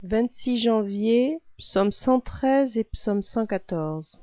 26 janvier, psaume 113 et psaume 114.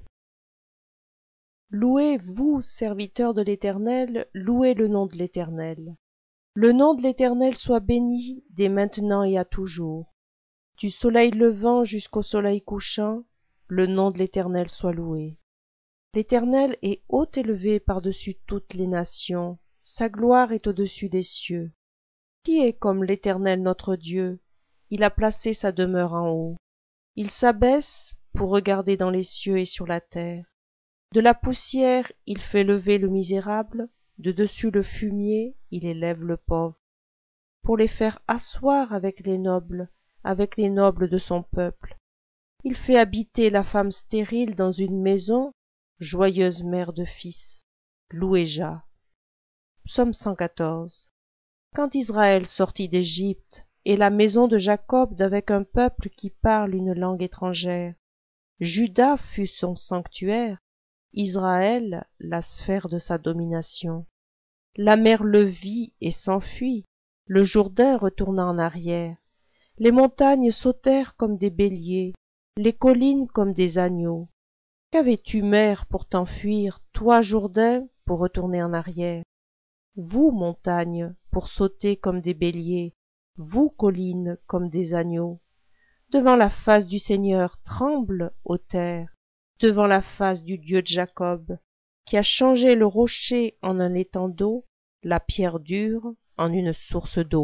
Louez, vous, serviteurs de l'Éternel, louez le nom de l'Éternel. Le nom de l'Éternel soit béni dès maintenant et à toujours. Du soleil levant jusqu'au soleil couchant, le nom de l'Éternel soit loué. L'Éternel est haut élevé par-dessus toutes les nations, sa gloire est au-dessus des cieux. Qui est comme l'Éternel notre Dieu? Il a placé sa demeure en haut. Il s'abaisse pour regarder dans les cieux et sur la terre. De la poussière il fait lever le misérable, de dessus le fumier il élève le pauvre, pour les faire asseoir avec les nobles de son peuple. Il fait habiter la femme stérile dans une maison, joyeuse mère de fils. Louez Jah. Psaume 114. Quand Israël sortit d'Égypte, et la maison de Jacob d'avec un peuple qui parle une langue étrangère, Juda fut son sanctuaire, Israël la sphère de sa domination. La mer le vit et s'enfuit, le Jourdain retourna en arrière. Les montagnes sautèrent comme des béliers, les collines comme des agneaux. Qu'avais-tu, mer, pour t'enfuir, toi, Jourdain, pour retourner en arrière? Vous, montagnes, pour sauter comme des béliers, vous, collines, comme des agneaux. Devant la face du Seigneur tremble, ô terre, devant la face du Dieu de Jacob, qui a changé le rocher en un étang d'eau, la pierre dure en une source d'eau.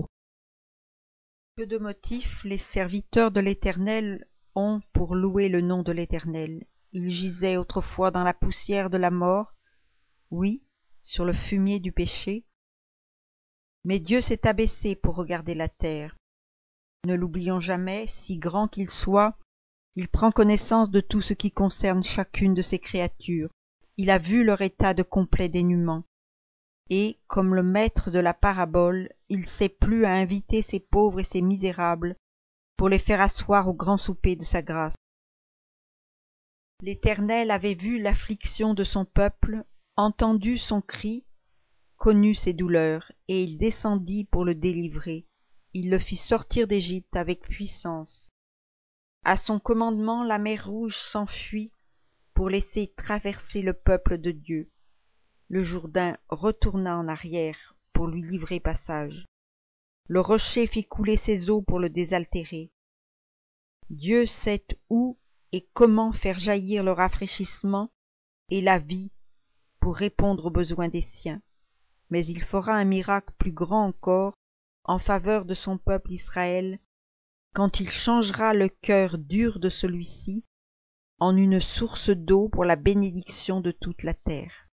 Que de motifs les serviteurs de l'Éternel ont pour louer le nom de l'Éternel. Ils gisaient autrefois dans la poussière de la mort, oui, sur le fumier du péché. Mais Dieu s'est abaissé pour regarder la terre. Ne l'oublions jamais, si grand qu'il soit, il prend connaissance de tout ce qui concerne chacune de ses créatures. Il a vu leur état de complet dénuement. Et, comme le maître de la parabole, il sait plus à inviter ces pauvres et ces misérables pour les faire asseoir au grand souper de sa grâce. L'Éternel avait vu l'affliction de son peuple, entendu son cri, connu ses douleurs, et il descendit pour le délivrer. Il le fit sortir d'Égypte avec puissance. À son commandement, la mer Rouge s'enfuit pour laisser traverser le peuple de Dieu. Le Jourdain retourna en arrière pour lui livrer passage. Le rocher fit couler ses eaux pour le désaltérer. Dieu sait où et comment faire jaillir le rafraîchissement et la vie pour répondre aux besoins des siens. Mais il fera un miracle plus grand encore en faveur de son peuple Israël, quand il changera le cœur dur de celui-ci en une source d'eau pour la bénédiction de toute la terre.